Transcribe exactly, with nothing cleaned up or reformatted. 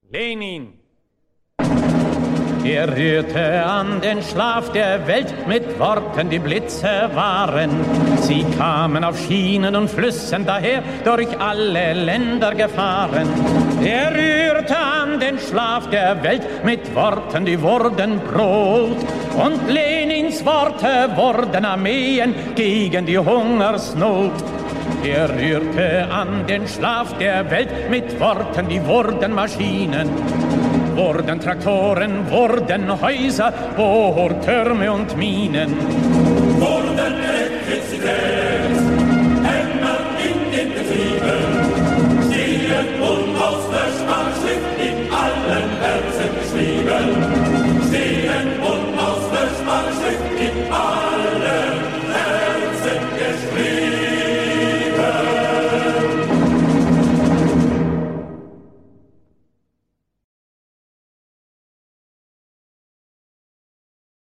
Lenin. Er rührte an den Schlaf der Welt mit Worten, die Blitze waren. Sie kamen auf Schienen und Flüssen daher, durch alle Länder gefahren. Er rührte an den Schlaf der Welt mit Worten, die wurden Brot. Und Lenins Worte wurden Armeen gegen die Hungersnot. Er rührte an den Schlaf der Welt mit Worten, die wurden Maschinen. Wurden Traktoren, wurden Häuser, Bohrtürme und Minen. Wurden Elektrizität.